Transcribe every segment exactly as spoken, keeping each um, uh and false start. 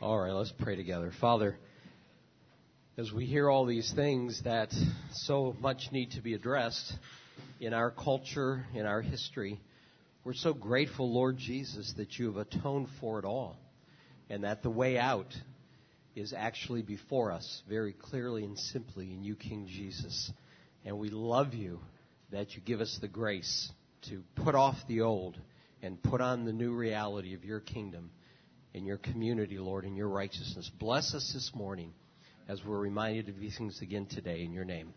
All right, let's pray together. Father, as we hear all these things that so much need to be addressed in our culture, in our history, we're so grateful, Lord Jesus, that you have atoned for it all and that the way out is actually before us very clearly and simply in you, King Jesus. And we love you that you give us the grace to put off the old and put on the new reality of your kingdom in your community, Lord, in your righteousness. Bless us this morning as we're reminded of these things again today in your name.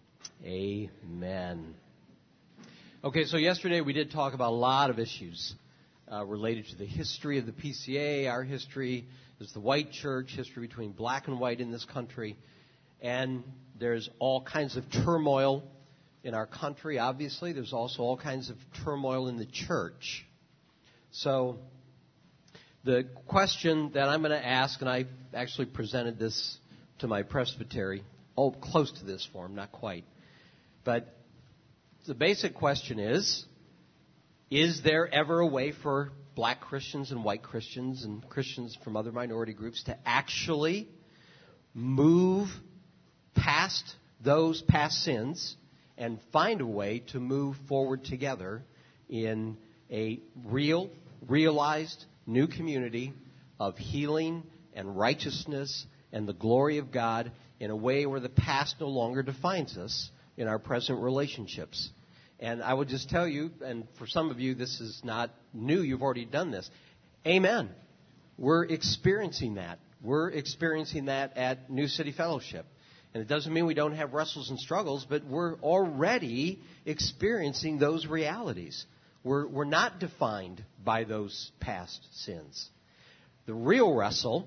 Amen. Okay, so yesterday we did talk about a lot of issues uh, related to the history of the P C A, our history as the white church, history between black and white in this country. And there's all kinds of turmoil in our country, obviously. There's also all kinds of turmoil in the church. So the question that I'm going to ask, and I actually presented this to my presbytery, oh, close to this form, not quite. But the basic question is, is there ever a way for black Christians and white Christians and Christians from other minority groups to actually move past those past sins and find a way to move forward together in a real, realized, new community of healing and righteousness and the glory of God in a way where the past no longer defines us in our present relationships. And I would just tell you, and for some of you this is not new, you've already done this. Amen. We're experiencing that. We're experiencing that at New City Fellowship. And it doesn't mean we don't have wrestles and struggles, but we're already experiencing those realities. We're, we're not defined by those past sins. The real wrestle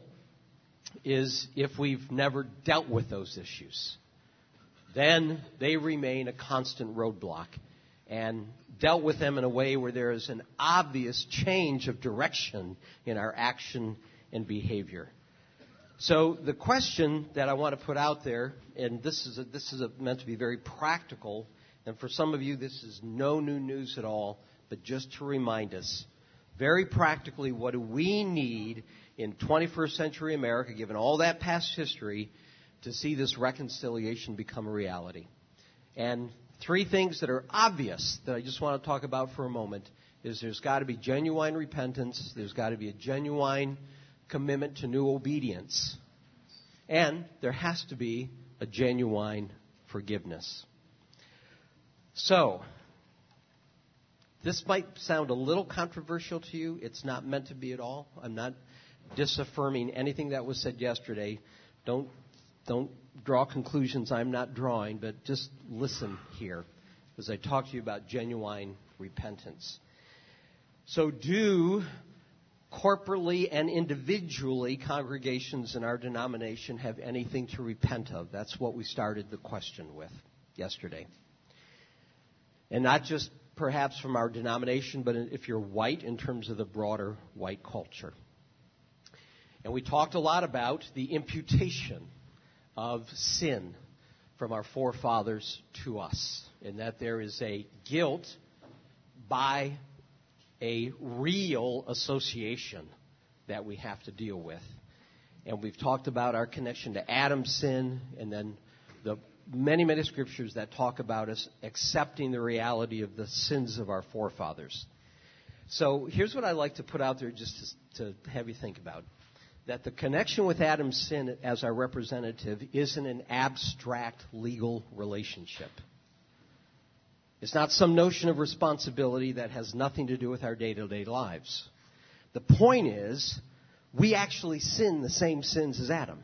is if we've never dealt with those issues. Then they remain a constant roadblock and dealt with them in a way where there is an obvious change of direction in our action and behavior. So the question that I want to put out there, and this is a, this is a, meant to be very practical, and for some of you this is no new news at all, but just to remind us, very practically, what do we need in twenty-first century America, given all that past history, to see this reconciliation become a reality? And three things that are obvious that I just want to talk about for a moment is there's got to be genuine repentance, there's got to be a genuine commitment to new obedience, and there has to be a genuine forgiveness. So, this might sound a little controversial to you. It's not meant to be at all. I'm not disaffirming anything that was said yesterday. Don't don't draw conclusions I'm not drawing, but just listen here as I talk to you about genuine repentance. So do corporately and individually congregations in our denomination have anything to repent of? That's what we started the question with yesterday. And not just perhaps from our denomination, but if you're white, in terms of the broader white culture. And we talked a lot about the imputation of sin from our forefathers to us, and that there is a guilt by a real association that we have to deal with. And we've talked about our connection to Adam's sin, and then the many, many scriptures that talk about us accepting the reality of the sins of our forefathers. So here's what I like to put out there just to, to have you think about. That the connection with Adam's sin as our representative isn't an abstract legal relationship. It's not some notion of responsibility that has nothing to do with our day-to-day lives. The point is, we actually sin the same sins as Adam.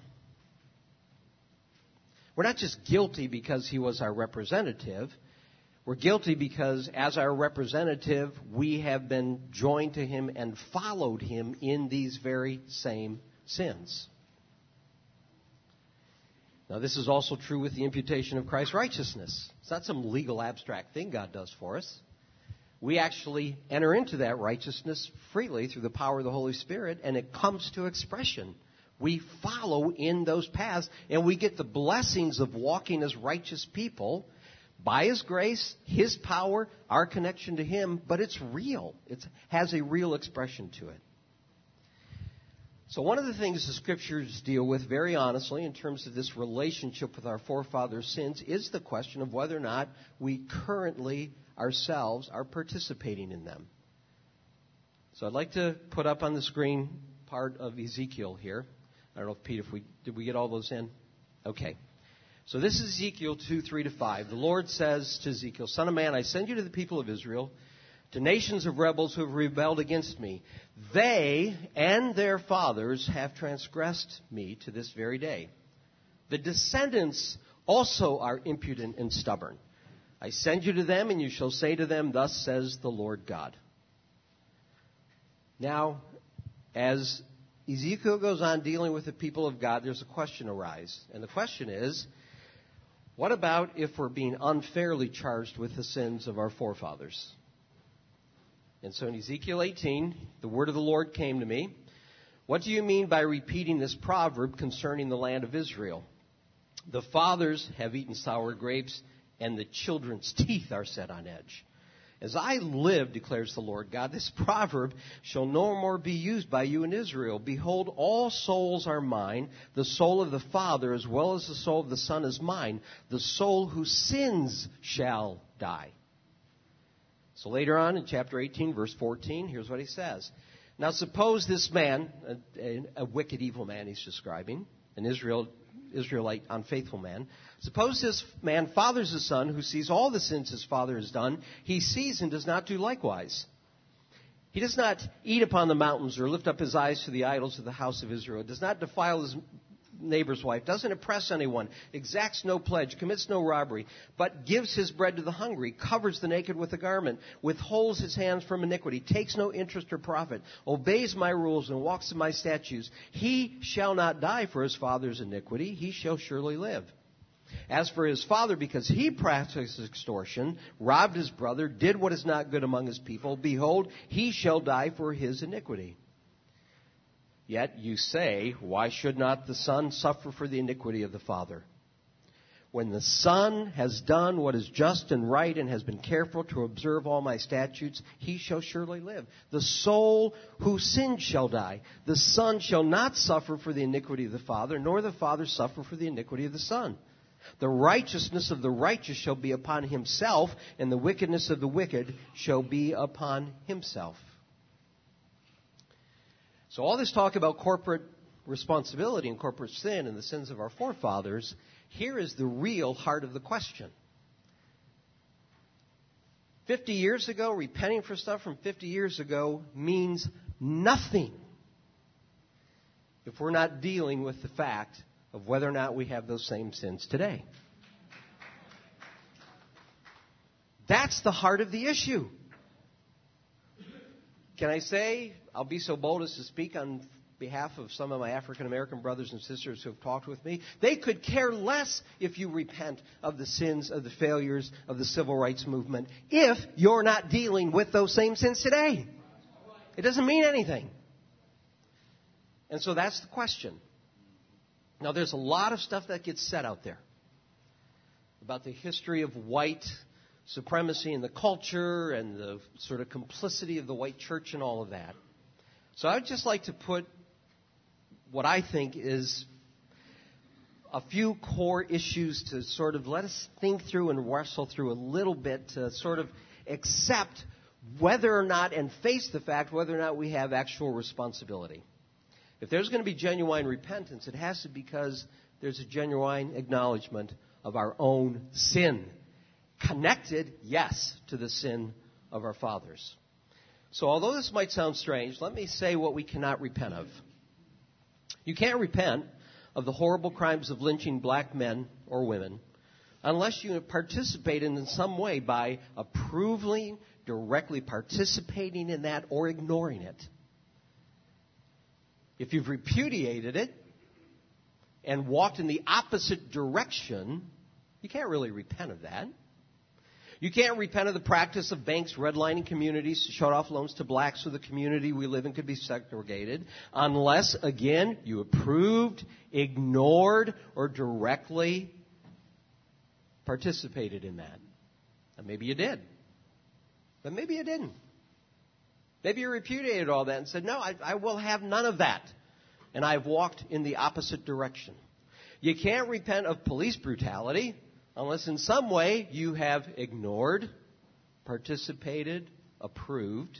We're not just guilty because he was our representative. We're guilty because as our representative, we have been joined to him and followed him in these very same sins. Now, this is also true with the imputation of Christ's righteousness. It's not some legal abstract thing God does for us. We actually enter into that righteousness freely through the power of the Holy Spirit, and it comes to expression. We follow in those paths, and we get the blessings of walking as righteous people by His grace, His power, our connection to Him, but it's real. It has a real expression to it. So one of the things the Scriptures deal with very honestly in terms of this relationship with our forefathers' sins is the question of whether or not we currently ourselves are participating in them. So I'd like to put up on the screen part of Ezekiel here. I don't know if, Pete, if we did we get all those in? Okay. So this is Ezekiel two, three to five. The Lord says to Ezekiel, Son of man, I send you to the people of Israel, to nations of rebels who have rebelled against me. They and their fathers have transgressed me to this very day. The descendants also are impudent and stubborn. I send you to them, and you shall say to them, Thus says the Lord God. Now, as Ezekiel goes on dealing with the people of God, there's a question arise. And the question is, what about if we're being unfairly charged with the sins of our forefathers? And so in Ezekiel eighteen, the word of the Lord came to me. What do you mean by repeating this proverb concerning the land of Israel? The fathers have eaten sour grapes, and the children's teeth are set on edge. As I live, declares the Lord God, this proverb shall no more be used by you in Israel. Behold, all souls are mine. The soul of the Father as well as the soul of the Son is mine. The soul who sins shall die. So later on in chapter eighteen, verse fourteen, here's what he says. Now suppose this man, a, a, a wicked, evil man he's describing, an Israel, Israelite unfaithful man. Suppose this man fathers a son who sees all the sins his father has done. He sees and does not do likewise. He does not eat upon the mountains or lift up his eyes to the idols of the house of Israel. Does not defile his neighbor's wife, doesn't oppress anyone, exacts no pledge, commits no robbery, but gives his bread to the hungry, covers the naked with a garment, withholds his hands from iniquity, takes no interest or profit, obeys my rules and walks in my statutes. He shall not die for his father's iniquity, he shall surely live. As for his father, because he practiced extortion, robbed his brother, did what is not good among his people, behold, he shall die for his iniquity. Yet you say, why should not the son suffer for the iniquity of the father? When the son has done what is just and right and has been careful to observe all my statutes, he shall surely live. The soul who sins shall die. The son shall not suffer for the iniquity of the father, nor the father suffer for the iniquity of the son. The righteousness of the righteous shall be upon himself, and the wickedness of the wicked shall be upon himself. So all this talk about corporate responsibility and corporate sin and the sins of our forefathers, here is the real heart of the question. Fifty years ago, repenting for stuff from fifty years ago means nothing if we're not dealing with the fact of whether or not we have those same sins today. That's the heart of the issue. Can I say, I'll be so bold as to speak on behalf of some of my African American brothers and sisters who have talked with me, they could care less if you repent of the sins, of the failures of the civil rights movement, if you're not dealing with those same sins today. It doesn't mean anything. And so that's the question. Now, there's a lot of stuff that gets said out there about the history of white supremacy in the culture and the sort of complicity of the white church and all of that. So I would just like to put what I think is a few core issues to sort of let us think through and wrestle through a little bit to sort of accept whether or not and face the fact whether or not we have actual responsibility. If there's going to be genuine repentance, it has to be because there's a genuine acknowledgement of our own sin. Connected, yes, to the sin of our fathers. So although this might sound strange, let me say what we cannot repent of. You can't repent of the horrible crimes of lynching black men or women unless you participate in some way by approving, directly participating in that, or ignoring it. If you've repudiated it and walked in the opposite direction, you can't really repent of that. You can't repent of the practice of banks redlining communities to shut off loans to blacks so the community we live in could be segregated unless, again, you approved, ignored, or directly participated in that. And maybe you did. But maybe you didn't. Maybe you repudiated all that and said, no, I, I will have none of that. and I've walked in the opposite direction. You can't repent of police brutality unless in some way you have ignored, participated, approved.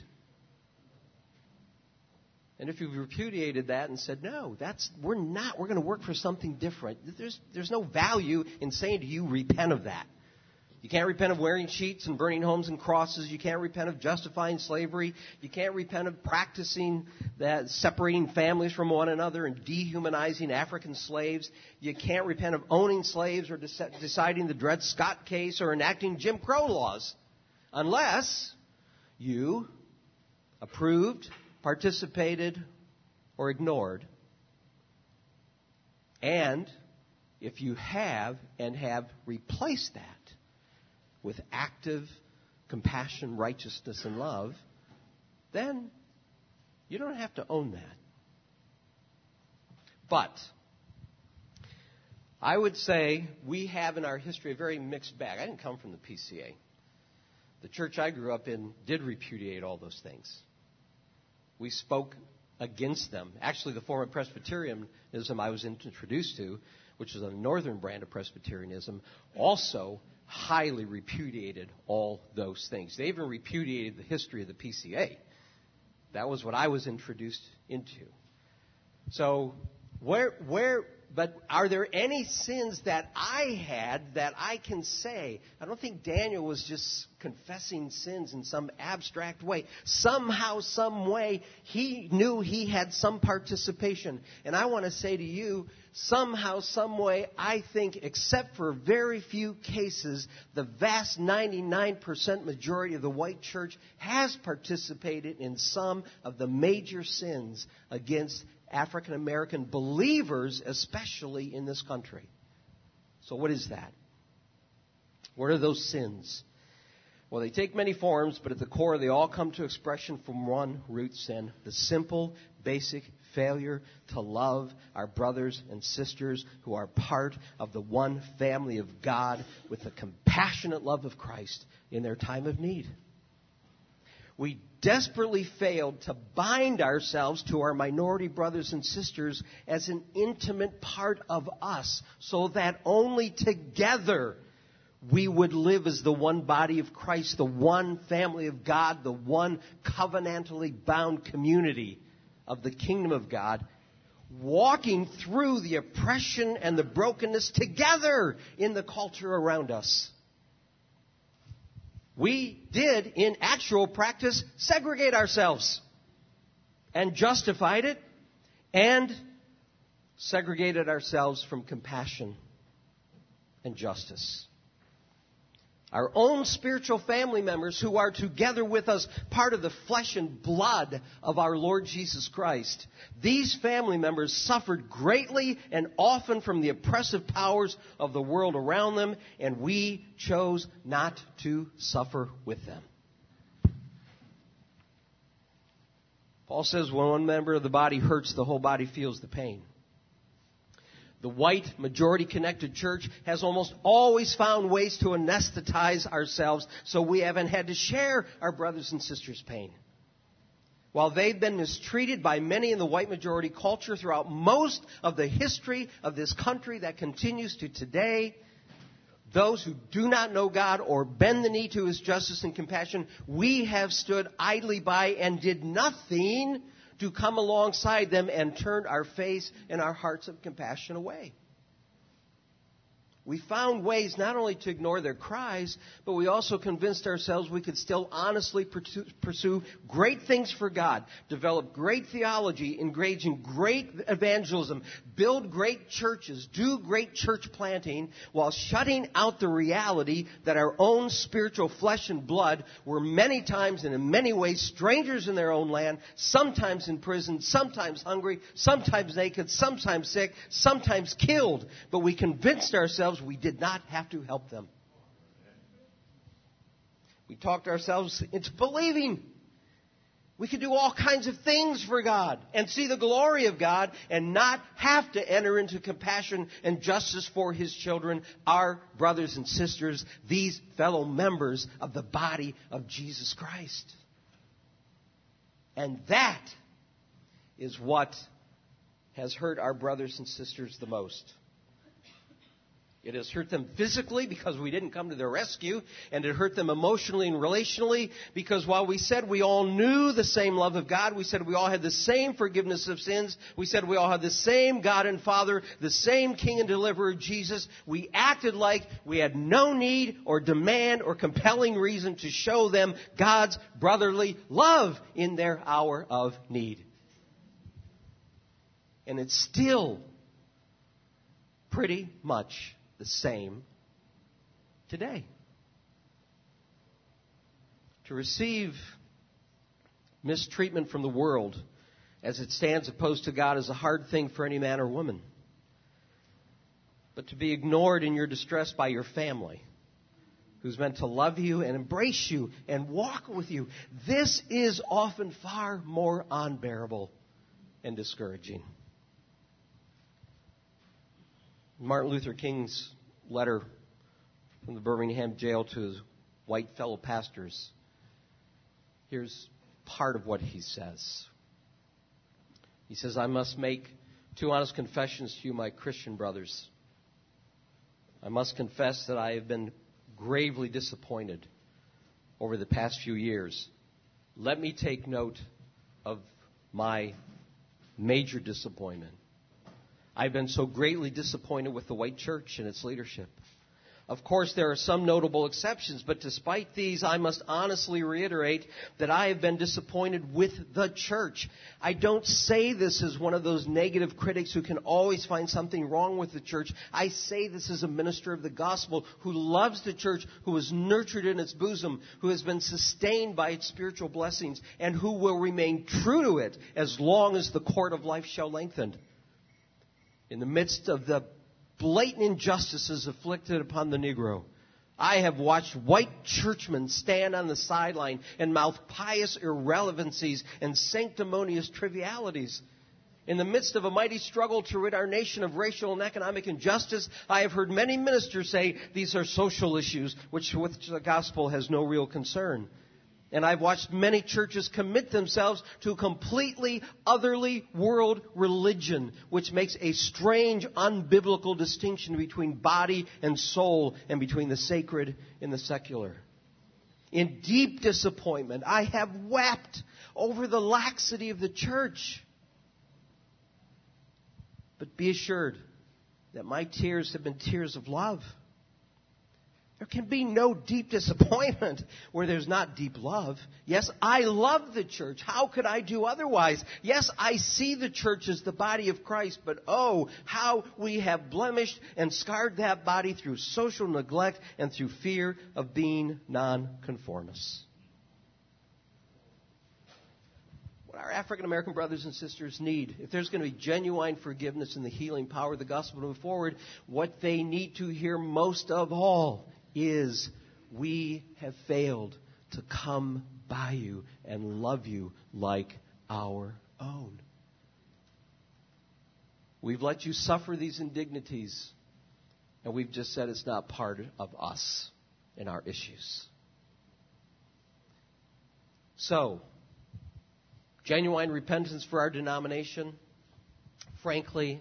And if you've repudiated that and said, no, that's we're not, we're going to work for something different, there's, there's no value in saying to you, repent of that. You can't repent of wearing sheets and burning homes and crosses. You can't repent of justifying slavery. You can't repent of practicing that, separating families from one another and dehumanizing African slaves. You can't repent of owning slaves or de- deciding the Dred Scott case or enacting Jim Crow laws unless you approved, participated, or ignored. And if you have and have replaced that with active compassion, righteousness, and love, then you don't have to own that. But I would say we have in our history a very mixed bag. I didn't come from the P C A. The church I grew up in did repudiate all those things. We spoke against them. Actually, the form of Presbyterianism I was introduced to, which is a northern brand of Presbyterianism, also highly repudiated all those things. They even repudiated the history of the P C A. That was what I was introduced into. So, where, where, but are there any sins that I had that I can say? I don't think Daniel was just confessing sins in some abstract way. Somehow, some way, he knew he had some participation. And I want to say to you, somehow, some way, I think, except for very few cases, the vast ninety-nine percent majority of the white church has participated in some of the major sins against African American believers, especially in this country. So what is that? What are those sins? Well, they take many forms, but at the core, they all come to expression from one root sin: the simple, basic failure to love our brothers and sisters who are part of the one family of God with the compassionate love of Christ in their time of need. We desperately failed to bind ourselves to our minority brothers and sisters as an intimate part of us, so that only together we would live as the one body of Christ, the one family of God, the one covenantally bound community of the kingdom of God, walking through the oppression and the brokenness together in the culture around us. We did, in actual practice, segregate ourselves and justified it and segregated ourselves from compassion and justice. Our own spiritual family members who are together with us, part of the flesh and blood of our Lord Jesus Christ. These family members suffered greatly and often from the oppressive powers of the world around them, and we chose not to suffer with them. Paul says when one member of the body hurts, the whole body feels the pain. The white, majority-connected church has almost always found ways to anesthetize ourselves so we haven't had to share our brothers and sisters' pain. While they've been mistreated by many in the white majority culture throughout most of the history of this country that continues to today, those who do not know God or bend the knee to His justice and compassion, we have stood idly by and did nothing to come alongside them and turn our face and our hearts of compassion away. We found ways not only to ignore their cries, but we also convinced ourselves we could still honestly pursue great things for God, develop great theology, engage in great evangelism, build great churches, do great church planting, while shutting out the reality that our own spiritual flesh and blood were many times and in many ways strangers in their own land, sometimes in prison, sometimes hungry, sometimes naked, sometimes sick, sometimes killed. But we convinced ourselves we did not have to help them. We talked ourselves into believing we could do all kinds of things for God and see the glory of God and not have to enter into compassion and justice for His children, our brothers and sisters, these fellow members of the body of Jesus Christ. And that is what has hurt our brothers and sisters the most. It has hurt them physically because we didn't come to their rescue, and it hurt them emotionally and relationally because while we said we all knew the same love of God, we said we all had the same forgiveness of sins, we said we all had the same God and Father, the same King and Deliverer, Jesus, we acted like we had no need or demand or compelling reason to show them God's brotherly love in their hour of need. And it's still pretty much the same today. To receive mistreatment from the world as it stands opposed to God is a hard thing for any man or woman. But to be ignored in your distress by your family, who's meant to love you and embrace you and walk with you, this is often far more unbearable and discouraging. Martin Luther King's letter from the Birmingham jail to his white fellow pastors. Here's part of what he says. He says, I must make two honest confessions to you, my Christian brothers. I must confess that I have been gravely disappointed over the past few years. Let me take note of my major disappointment. I've been so greatly disappointed with the white church and its leadership. Of course, there are some notable exceptions, but despite these, I must honestly reiterate that I have been disappointed with the church. I don't say this as one of those negative critics who can always find something wrong with the church. I say this as a minister of the gospel who loves the church, who is nurtured in its bosom, who has been sustained by its spiritual blessings, and who will remain true to it as long as the cord of life shall lengthen. In the midst of the blatant injustices afflicted upon the Negro, I have watched white churchmen stand on the sideline and mouth pious irrelevancies and sanctimonious trivialities. In the midst of a mighty struggle to rid our nation of racial and economic injustice, I have heard many ministers say these are social issues which with the gospel has no real concern. And I've watched many churches commit themselves to a completely otherly world religion, which makes a strange, unbiblical distinction between body and soul and between the sacred and the secular. In deep disappointment, I have wept over the laxity of the church. But be assured that my tears have been tears of love. There can be no deep disappointment where there's not deep love. Yes, I love the church. How could I do otherwise? Yes, I see the church as the body of Christ, but oh, how we have blemished and scarred that body through social neglect and through fear of being nonconformists. What our African American brothers and sisters need, if there's going to be genuine forgiveness and the healing power of the gospel to move forward, what they need to hear most of all is we have failed to come by you and love you like our own. We've let you suffer these indignities, and we've just said it's not part of us and our issues. So, genuine repentance for our denomination, frankly,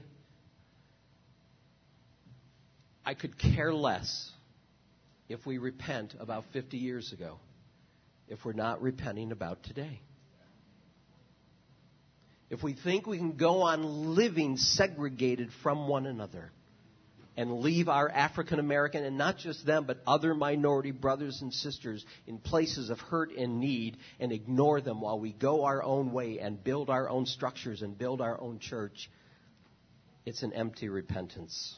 I could care less if we repent about fifty years ago, if we're not repenting about today. If we think we can go on living segregated from one another and leave our African American, and not just them, but other minority brothers and sisters in places of hurt and need and ignore them while we go our own way and build our own structures and build our own church, it's an empty repentance.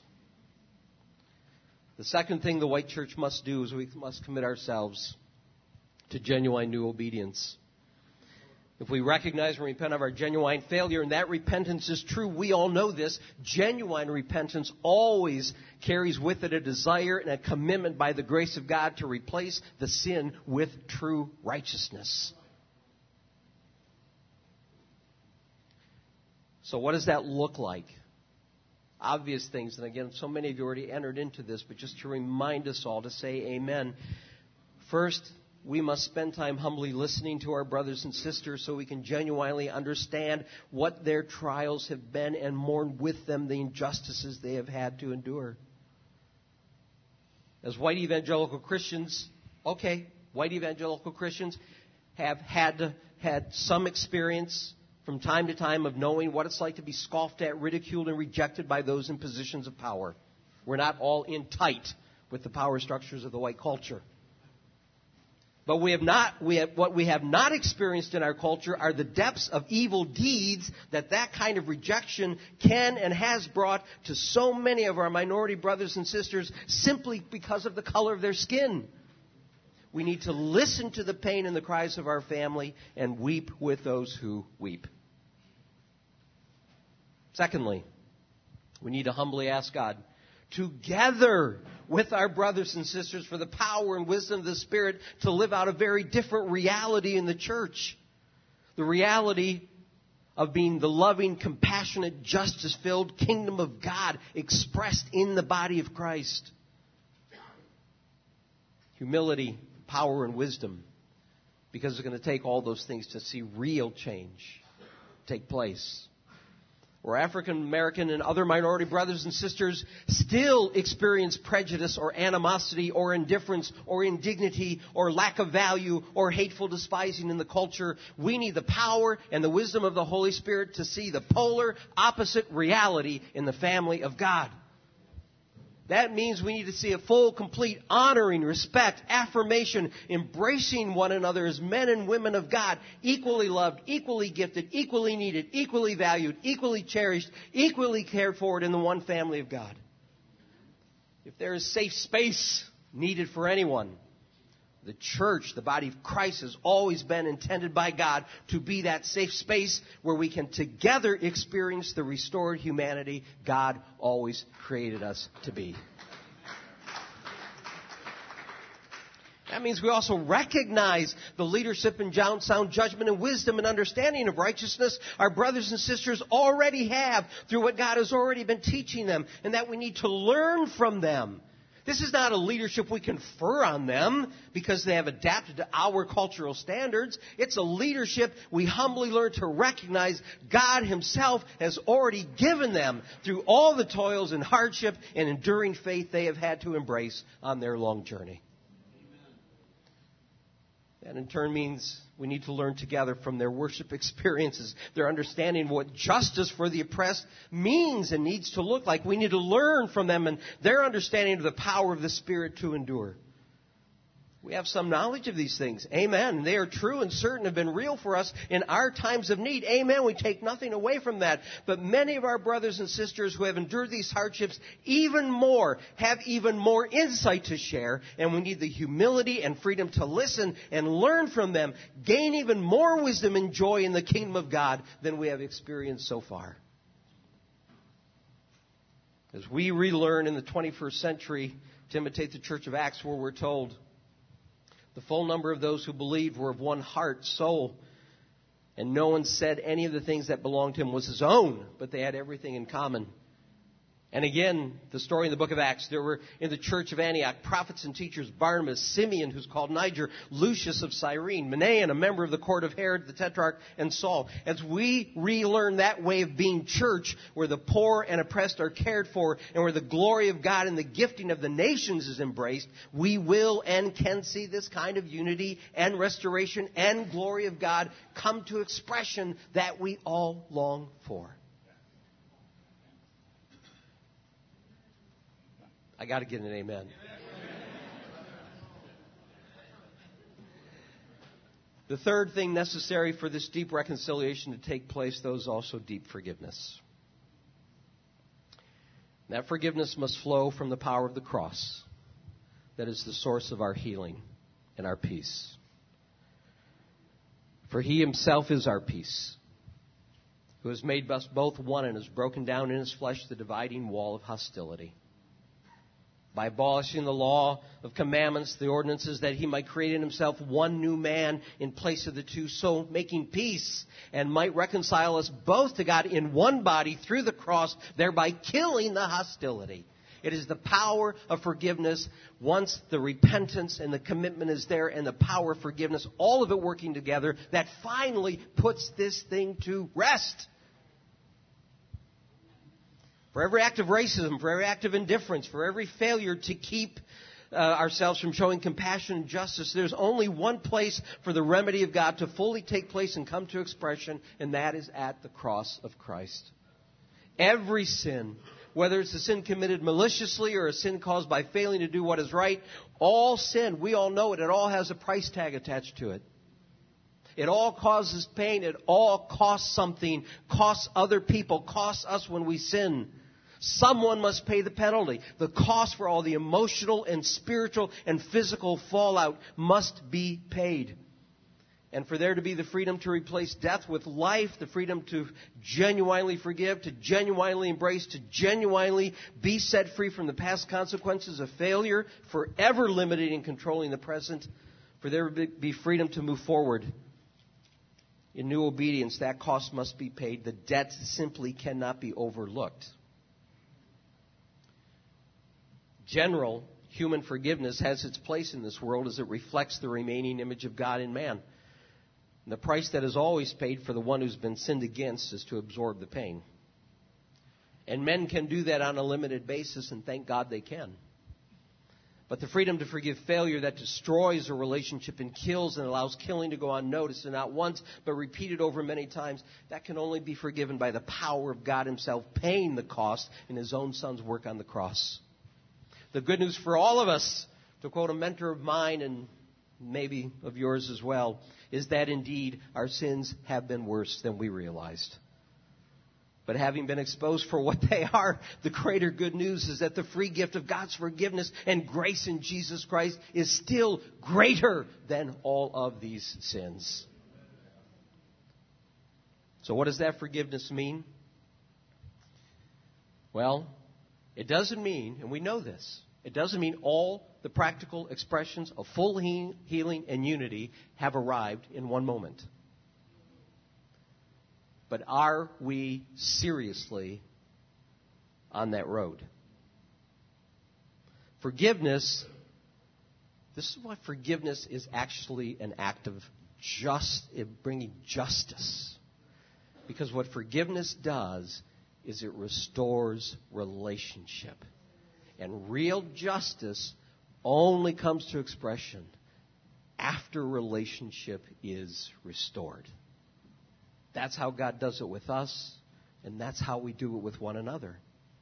The second thing the white church must do is we must commit ourselves to genuine new obedience. If we recognize and repent of our genuine failure, and that repentance is true, we all know this, genuine repentance always carries with it a desire and a commitment by the grace of God to replace the sin with true righteousness. So what does that look like? Obvious things, and again, so many of you already entered into this, but just to remind us all to say amen. First, we must spend time humbly listening to our brothers and sisters so we can genuinely understand what their trials have been and mourn with them the injustices they have had to endure. As white evangelical Christians, okay, white evangelical Christians have had to, had some experience from time to time of knowing what it's like to be scoffed at, ridiculed, and rejected by those in positions of power. We're not all in tight with the power structures of the white culture. But we have not, we have, what we have not experienced in our culture are the depths of evil deeds that that kind of rejection can and has brought to so many of our minority brothers and sisters simply because of the color of their skin. We need to listen to the pain and the cries of our family and weep with those who weep. Secondly, we need to humbly ask God, together with our brothers and sisters, for the power and wisdom of the Spirit to live out a very different reality in the church. The reality of being the loving, compassionate, justice-filled kingdom of God expressed in the body of Christ. Humility, power, and wisdom, because it's going to take all those things to see real change take place. Where African American and other minority brothers and sisters still experience prejudice or animosity or indifference or indignity or lack of value or hateful despising in the culture, we need the power and the wisdom of the Holy Spirit to see the polar opposite reality in the family of God. That means we need to see a full, complete honoring, respect, affirmation, embracing one another as men and women of God, equally loved, equally gifted, equally needed, equally valued, equally cherished, equally cared for in the one family of God. If there is safe space needed for anyone, the church, the body of Christ, has always been intended by God to be that safe space where we can together experience the restored humanity God always created us to be. That means we also recognize the leadership and sound judgment and wisdom and understanding of righteousness our brothers and sisters already have through what God has already been teaching them, and that we need to learn from them. This is not a leadership we confer on them because they have adapted to our cultural standards. It's a leadership we humbly learn to recognize God Himself has already given them through all the toils and hardship and enduring faith they have had to embrace on their long journey. That in turn means we need to learn together from their worship experiences, their understanding of what justice for the oppressed means and needs to look like. We need to learn from them and their understanding of the power of the Spirit to endure. We have some knowledge of these things. Amen. They are true and certain, have been real for us in our times of need. Amen. We take nothing away from that. But many of our brothers and sisters who have endured these hardships even more have even more insight to share. And we need the humility and freedom to listen and learn from them, gain even more wisdom and joy in the kingdom of God than we have experienced so far. As we relearn in the twenty-first century to imitate the Church of Acts, where we're told, the full number of those who believed were of one heart, soul, and no one said any of the things that belonged to him was his own, but they had everything in common. And again, the story in the book of Acts, there were in the church of Antioch prophets and teachers, Barnabas, Simeon, who's called Niger, Lucius of Cyrene, Manaen, a member of the court of Herod the Tetrarch, and Saul. As we relearn that way of being church, where the poor and oppressed are cared for, and where the glory of God and the gifting of the nations is embraced, we will and can see this kind of unity and restoration and glory of God come to expression that we all long for. I got to get an amen. The third thing necessary for this deep reconciliation to take place, though, is also deep forgiveness. That forgiveness must flow from the power of the cross. That is the source of our healing and our peace. For He Himself is our peace, who has made us both one and has broken down in His flesh the dividing wall of hostility, by abolishing the law of commandments, the ordinances, that He might create in Himself one new man in place of the two, so making peace, and might reconcile us both to God in one body through the cross, thereby killing the hostility. It is the power of forgiveness once the repentance and the commitment is there and the power of forgiveness, all of it working together, that finally puts this thing to rest. For every act of racism, for every act of indifference, for every failure to keep uh, ourselves from showing compassion and justice, there's only one place for the remedy of God to fully take place and come to expression, and that is at the cross of Christ. Every sin, whether it's a sin committed maliciously or a sin caused by failing to do what is right, all sin, we all know it, it all has a price tag attached to it. It all causes pain. It all costs something, costs other people, costs us when we sin. Someone must pay the penalty. The cost for all the emotional and spiritual and physical fallout must be paid. And for there to be the freedom to replace death with life, the freedom to genuinely forgive, to genuinely embrace, to genuinely be set free from the past consequences of failure, forever limiting and controlling the present, for there to be freedom to move forward in new obedience, that cost must be paid. The debt simply cannot be overlooked. General human forgiveness has its place in this world as it reflects the remaining image of God in man. And the price that is always paid for the one who's been sinned against is to absorb the pain. And men can do that on a limited basis, and thank God they can. But the freedom to forgive failure that destroys a relationship and kills and allows killing to go unnoticed, and not once but repeated over many times, that can only be forgiven by the power of God Himself paying the cost in His own Son's work on the cross. The good news for all of us, to quote a mentor of mine and maybe of yours as well, is that indeed our sins have been worse than we realized. But having been exposed for what they are, the greater good news is that the free gift of God's forgiveness and grace in Jesus Christ is still greater than all of these sins. So what does that forgiveness mean? Well, it doesn't mean, and we know this, it doesn't mean all the practical expressions of full he- healing and unity have arrived in one moment. But are we seriously on that road? Forgiveness, this is what forgiveness is actually an act of just, bringing justice. Because what forgiveness does is it restores relationship. And real justice only comes to expression after relationship is restored. That's how God does it with us, and that's how we do it with one another.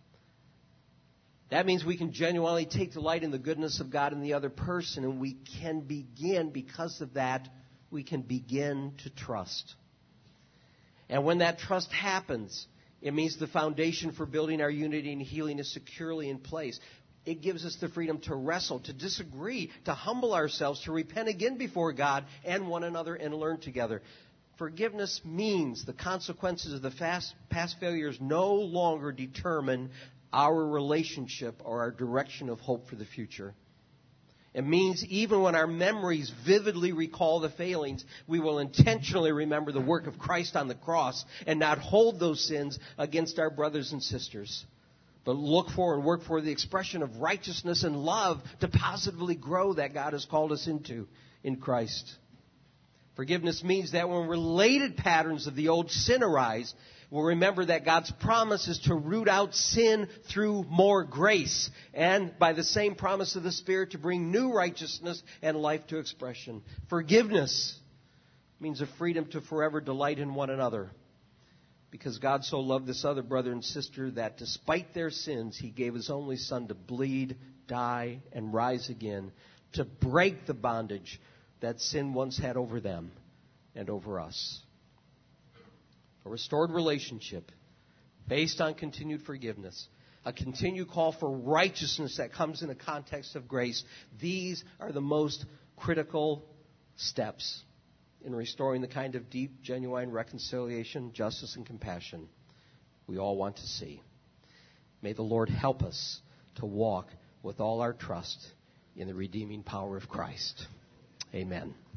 That means we can genuinely take delight in the goodness of God in the other person, and we can begin, because of that, we can begin to trust. And when that trust happens, it means the foundation for building our unity and healing is securely in place. It gives us the freedom to wrestle, to disagree, to humble ourselves, to repent again before God and one another and learn together. Forgiveness means the consequences of the past, past failures no longer determine our relationship or our direction of hope for the future. It means even when our memories vividly recall the failings, we will intentionally remember the work of Christ on the cross and not hold those sins against our brothers and sisters, but look for and work for the expression of righteousness and love to positively grow that God has called us into in Christ. Forgiveness means that when related patterns of the old sin arise, we'll remember that God's promise is to root out sin through more grace, and by the same promise of the Spirit to bring new righteousness and life to expression. Forgiveness means a freedom to forever delight in one another, because God so loved this other brother and sister that despite their sins, He gave His only Son to bleed, die, and rise again, to break the bondage that sin once had over them and over us. A restored relationship based on continued forgiveness, a continued call for righteousness that comes in a context of grace. These are the most critical steps in restoring the kind of deep, genuine reconciliation, justice, and compassion we all want to see. May the Lord help us to walk with all our trust in the redeeming power of Christ. Amen.